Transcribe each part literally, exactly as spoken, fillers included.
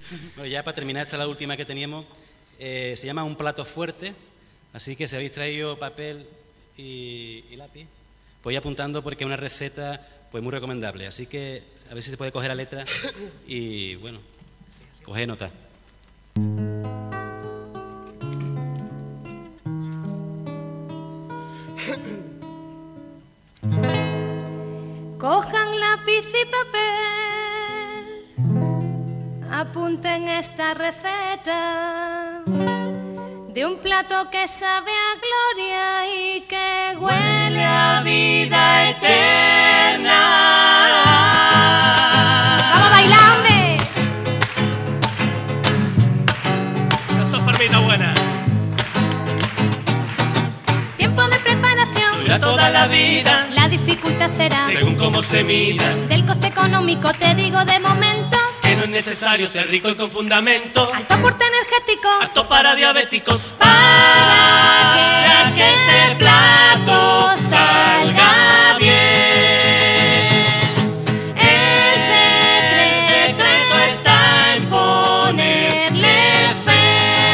Bueno, ya para terminar, esta es la última que teníamos. Eh, se llama un plato fuerte, así que si habéis traído papel y, y lápiz, pues ir apuntando porque es una receta pues muy recomendable. Así que a ver si se puede coger la letra y, bueno, coger nota. Cojan lápiz y papel, apunten esta receta de un plato que sabe a gloria y que huele a vida eterna. ¡Vamos a bailar, hombre! Eso es palmita buena. Tiempo de preparación Dura toda la vida, la dificultad será según cómo se mida. del coste económico, te digo de momento. Que no es necesario ser rico y con fundamento. Alto aporte energético Apto para diabéticos. Para que este plato salga bien. El secreto está en ponerle fe.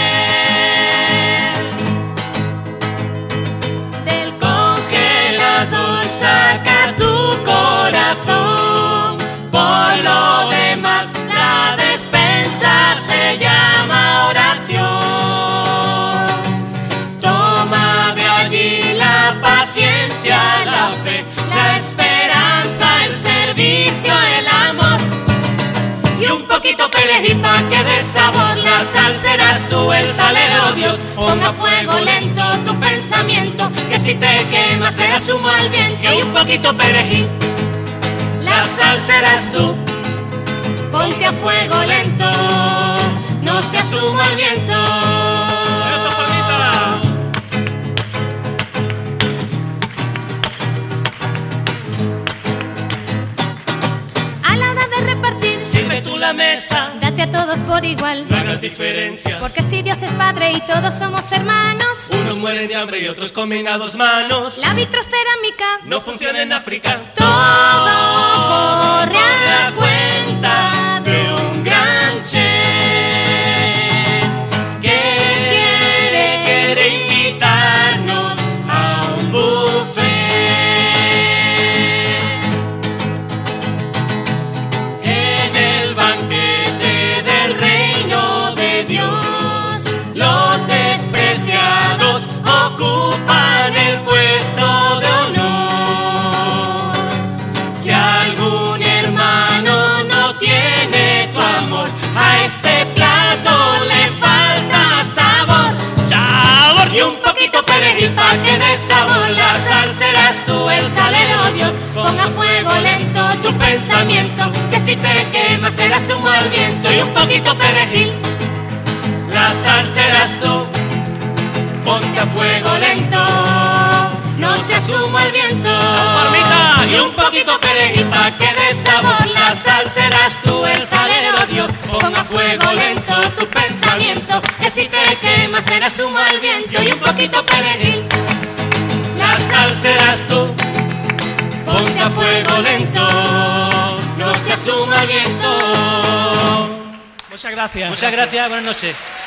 del Congelador saca tu corazón. Por lo demás, la despensa se llama oración. Toma de allí la paciencia, la fe, la esperanza, el servicio, el amor. Y un poquito perejil pa' que dé sabor. La sal serás tú, el salero Dios. Ponga a fuego lento tu pensamiento, que si te quemas serás humo al viento. Y un poquito perejil, la sal serás tú. Ponte a fuego lento, no seas humo al viento. ¡Eso, palmita! A la hora de repartir, Sirve tú la mesa, date a todos por igual. no hagas diferencias. Porque si Dios es padre y todos somos hermanos, Unos mueren de hambre y otros comen a dos manos. la vitrocerámica No funciona en África. todo corre a cuenta de un gran chef que quiere, quiere invitarnos a un buffet. En el banquete del reino de Dios, los despreciados ocupan el puesto de honor. Si algún hermano no tiene tu amor, a este plato le falta sabor. ¡Sabor! Y un poquito perejil pa' que dé sabor. La sal serás tú, el salero Dios. Pon a fuego lento tu pensamiento, que si te quemas serás humo al viento. Y un poquito perejil, la sal serás tú. Ponte a fuego lento, no seas humo al viento. Palmita, y un poquito perejil pa' que dé sabor. La sal serás tú, el salero Dios. Pon a fuego lento tu pensamiento, que si te quemas serás humo al viento. Y un poquito perejil, la sal serás tú. Ponte a fuego lento, no seas humo al viento. Muchas gracias. Muchas gracias, buenas noches.